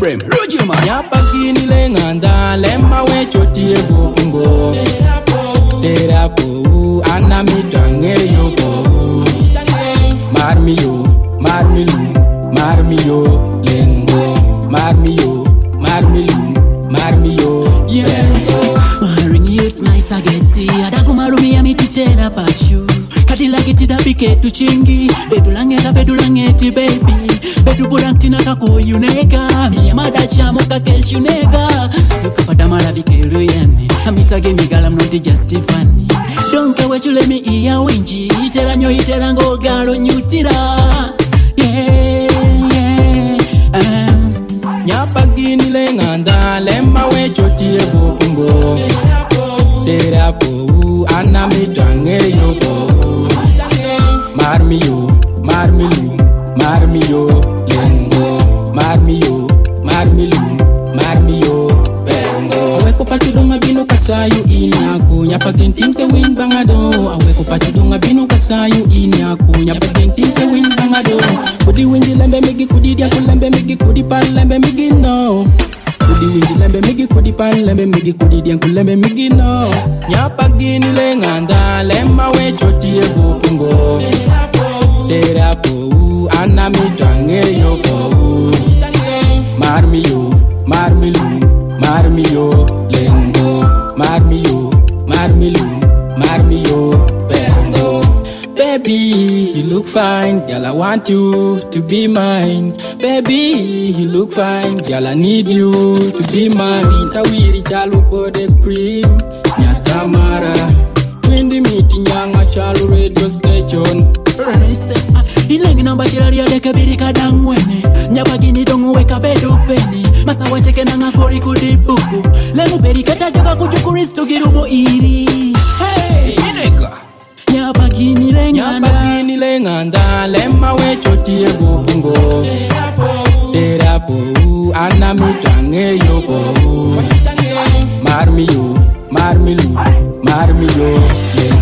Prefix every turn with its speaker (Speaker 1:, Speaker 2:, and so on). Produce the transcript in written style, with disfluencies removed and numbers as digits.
Speaker 1: Brem, Rojima.
Speaker 2: Nyapagini lenganda lema we choti ego pungo. Terapo anamitrange yoko. Marmiyo, lengo. Marmiyo,
Speaker 3: yeah. Maring yes my target. Adakumarumi amititera pachu. Katilagitida pike tuchingi. Bedulangeti baby. Bedubulantina kako yunega. Miyamada chamoka keshunega. Suka padamara bikelu yani. Amitage migala mnoti justifani. Don't care what you let me iya winji. Itera nyo itera ngogalo nyutira. Yeah.
Speaker 2: Nyapagini lenganda lema we choti ego pungo. Terapo anamitrange yoko. Marmiyo, lengo. Marmiyo, bengo. Aweko patudonga binu kasayu inaku. Nyapagentinte win bangado. Aweko patudonga binu kasayu inaku. Nyapagentinte win bangado. Kudi winji lembe migi, kudi dia kulembe migi, kudi pan lembe migi no. Kudi winji lembe migi, kudi pan lembe migi, kudi dia kulembe migi no. Nyapagini lenganda lema we choti ego pungo. Terapo anamitrange yoko. Marmiyo, lengo. Marmiyo, bengo. Baby, you look fine, girl, I want you to be mine. Baby, you look fine, girl, I need you to be mine. Tawiri chalu bode cream, nyatamara. Windy meeting nyanga chalu radio station.
Speaker 3: Ilengi namba chirali ya deke birika dangwene. Nyapagini dongu weka bedu peni. Masa wacheke na ngakori kudibuku. Lemu berika tajoka kutukuristu girumo iri. Hey,
Speaker 1: Inega.
Speaker 3: Nyapagini
Speaker 2: lenganda lema we choti ego pungo. Terapo anamitrange yoko. Marmiyo, lengo.